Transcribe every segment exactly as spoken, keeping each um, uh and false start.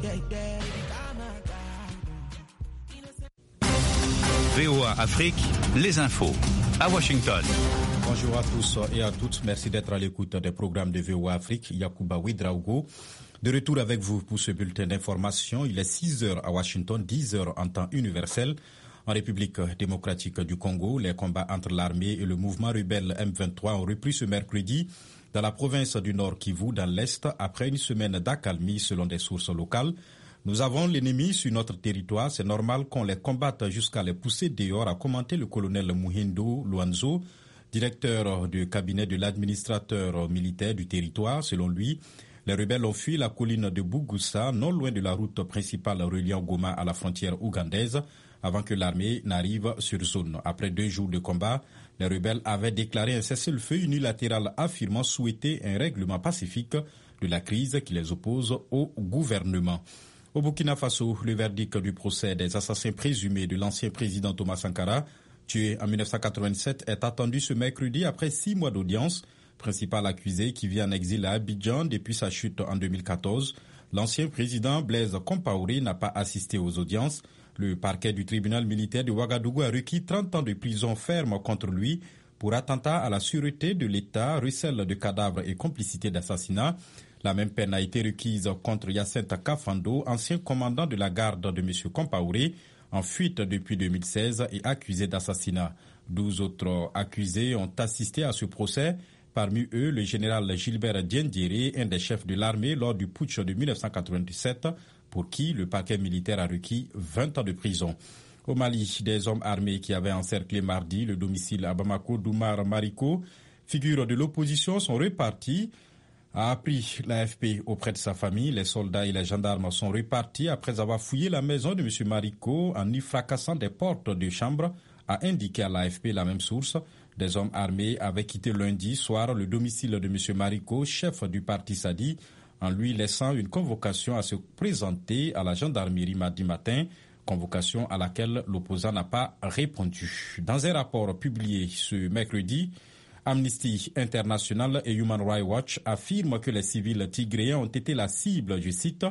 V O A Afrique, les infos à Washington. Bonjour à tous et à toutes. Merci d'être à l'écoute des programmes de V O A Afrique. Yacouba Ouedraogo, de retour avec vous pour ce bulletin d'information. Il est six heures à Washington, dix heures en temps universel. En République démocratique du Congo, les combats entre l'armée et le mouvement rebelle M vingt-trois ont repris ce mercredi dans la province du Nord Kivu, dans l'Est, après une semaine d'accalmie selon des sources locales. Nous avons l'ennemi sur notre territoire, c'est normal qu'on les combatte jusqu'à les pousser dehors, a commenté le colonel Muhindo Luanzo, directeur du cabinet de l'administrateur militaire du territoire. Selon lui, les rebelles ont fui la colline de Bugusa, non loin de la route principale reliant Goma à la frontière ougandaise, avant que l'armée n'arrive sur zone. Après deux jours de combat, les rebelles avaient déclaré un cessez-le-feu unilatéral affirmant souhaiter un règlement pacifique de la crise qui les oppose au gouvernement. Au Burkina Faso, le verdict du procès des assassins présumés de l'ancien président Thomas Sankara, tué en dix-neuf cent quatre-vingt-sept, est attendu ce mercredi après six mois d'audience. Principal accusé qui vit en exil à Abidjan depuis sa chute en deux mille quatorze, l'ancien président Blaise Compaoré n'a pas assisté aux audiences. Le parquet du tribunal militaire de Ouagadougou a requis trente ans de prison ferme contre lui pour attentat à la sûreté de l'État, recel de cadavres et complicité d'assassinat. La même peine a été requise contre Hyacinthe Kafando, ancien commandant de la garde de M. Compaoré, en fuite depuis deux mille seize et accusé d'assassinat. Douze autres accusés ont assisté à ce procès. Parmi eux, le général Gilbert Diendéré, un des chefs de l'armée lors du putsch de dix-neuf cent quatre-vingt-dix-sept, pour qui le parquet militaire a requis vingt ans de prison. Au Mali, des hommes armés qui avaient encerclé mardi le domicile à Bamako d'Oumar Mariko, figure de l'opposition, sont repartis, a appris l'A F P auprès de sa famille. Les soldats et les gendarmes sont repartis après avoir fouillé la maison de M. Mariko en y fracassant des portes de chambre, a indiqué à l'A F P la même source. Des hommes armés avaient quitté lundi soir le domicile de M. Mariko, chef du parti Sadi, en lui laissant une convocation à se présenter à la gendarmerie mardi matin, convocation à laquelle l'opposant n'a pas répondu. Dans un rapport publié ce mercredi, Amnesty International et Human Rights Watch affirment que les civils tigréens ont été la cible, je cite,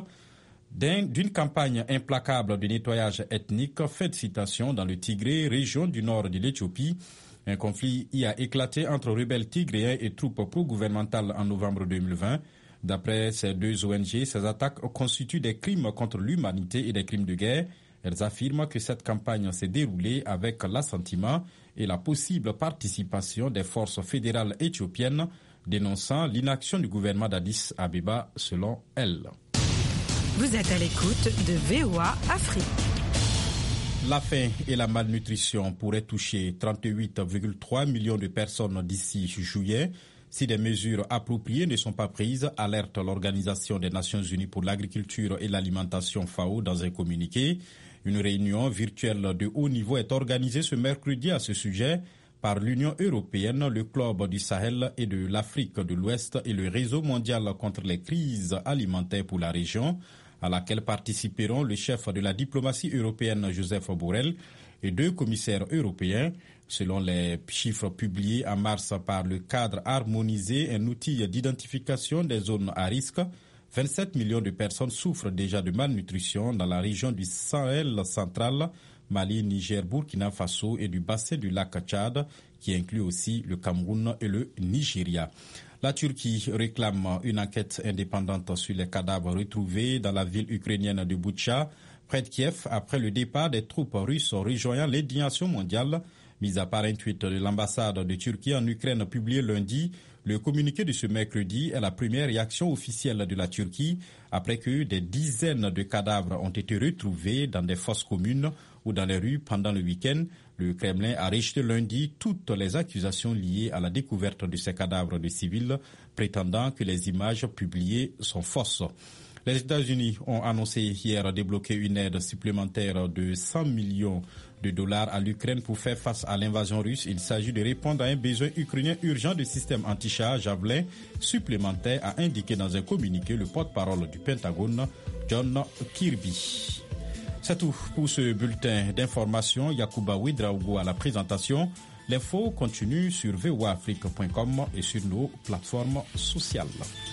d'une campagne implacable de nettoyage ethnique, fait de citation, dans le Tigré, région du nord de l'Éthiopie. Un conflit y a éclaté entre rebelles tigréens et troupes pro-gouvernementales en novembre deux mille vingt. D'après ces deux O N G, ces attaques constituent des crimes contre l'humanité et des crimes de guerre. Elles affirment que cette campagne s'est déroulée avec l'assentiment et la possible participation des forces fédérales éthiopiennes, dénonçant l'inaction du gouvernement d'Addis Abeba, selon elles. Vous êtes à l'écoute de V O A Afrique. La faim et la malnutrition pourraient toucher trente-huit virgule trois millions de personnes d'ici juillet si des mesures appropriées ne sont pas prises, alerte l'Organisation des Nations Unies pour l'agriculture et l'alimentation F A O dans un communiqué. Une réunion virtuelle de haut niveau est organisée ce mercredi à ce sujet par l'Union européenne, le Club du Sahel et de l'Afrique de l'Ouest et le Réseau mondial contre les crises alimentaires pour la région, à laquelle participeront le chef de la diplomatie européenne Joseph Borrell et deux commissaires européens. Selon les chiffres publiés en mars par le cadre harmonisé, un outil d'identification des zones à risque, vingt-sept millions de personnes souffrent déjà de malnutrition dans la région du Sahel central, Mali, Niger, Burkina Faso et du bassin du lac Tchad, qui inclut aussi le Cameroun et le Nigeria. La Turquie réclame une enquête indépendante sur les cadavres retrouvés dans la ville ukrainienne de Boutcha, près de Kiev, après le départ des troupes russes rejoignant l'indignation mondiale. Mis à part un tweet de l'ambassade de Turquie en Ukraine publié lundi, le communiqué de ce mercredi est la première réaction officielle de la Turquie après que des dizaines de cadavres ont été retrouvés dans des fosses communes ou dans les rues pendant le week-end. Le Kremlin a rejeté lundi toutes les accusations liées à la découverte de ces cadavres de civils, prétendant que les images publiées sont fausses. Les États-Unis ont annoncé hier débloquer une aide supplémentaire de cent millions de dollars à l'Ukraine pour faire face à l'invasion russe. Il s'agit de répondre à un besoin ukrainien urgent de systèmes anti-chars Javelin supplémentaires, a indiqué dans un communiqué le porte-parole du Pentagone, John Kirby. C'est tout pour ce bulletin d'information. Yacouba Ouedraogo à la présentation. L'info continue sur v o a afrique point com et sur nos plateformes sociales.